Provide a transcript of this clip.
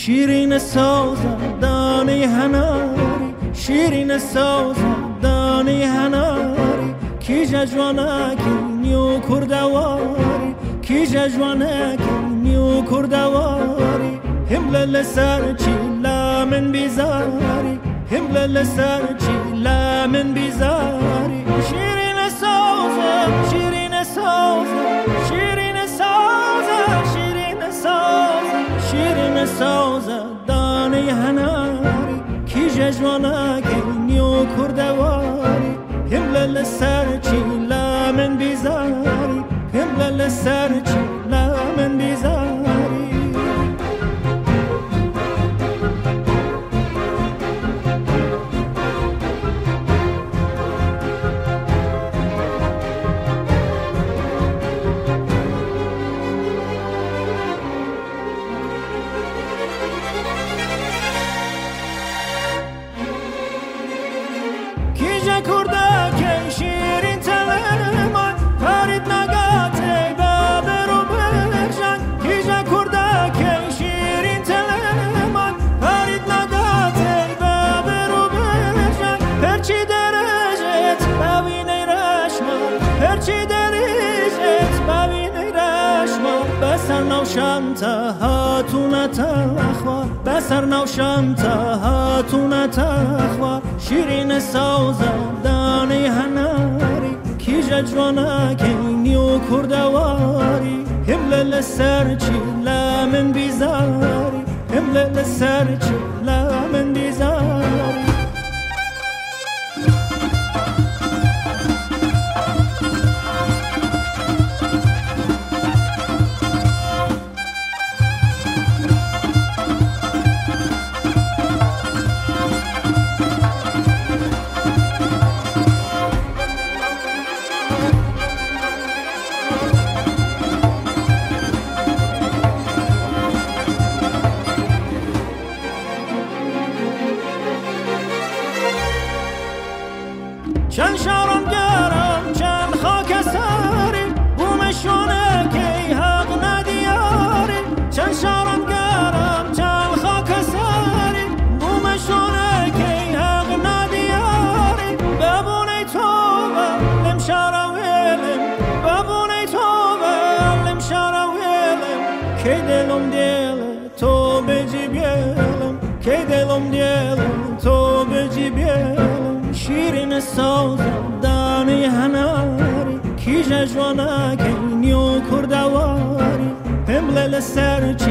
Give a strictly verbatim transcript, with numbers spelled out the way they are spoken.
شیرین سازم دانی هناری شیرین سازم دانی هناری کی جوانکی نیو کردواری کی جوانکی نیو کردواری همل لسر چی لامن بیزاری همل لسر چی لامن بیزاری شیرین سازم شیرین سازم شیرین سازم شیرین سازم شیرین سازم دانی هناری کی جوانکی نیو کردواری همل لسر چی لامن بیزاری همل لسر چی لامن بیزاری نوشمتا هاتون تخوا بسر نوشمتا هاتون تخوا شیرین سازم دانی هناری کی جوانکی نیو کردواری همل لسر چی لامن بیزاری همل لسر چی لامن بیزاری چند شارم گرم چند خاک ساری بومشونه که حق ندیاری چند شارم گرم چند خاک ساری بومشونه که حق ندیاری ببونی توبه لم شارم ویلم ببونی توبه لم شارم ویلم که دلم دیل تو بجی بیلم که دلم دیل تو بجی بیلم شیرین سازم دانی هناری کی جوانکی نیو کردواری همل لسر چی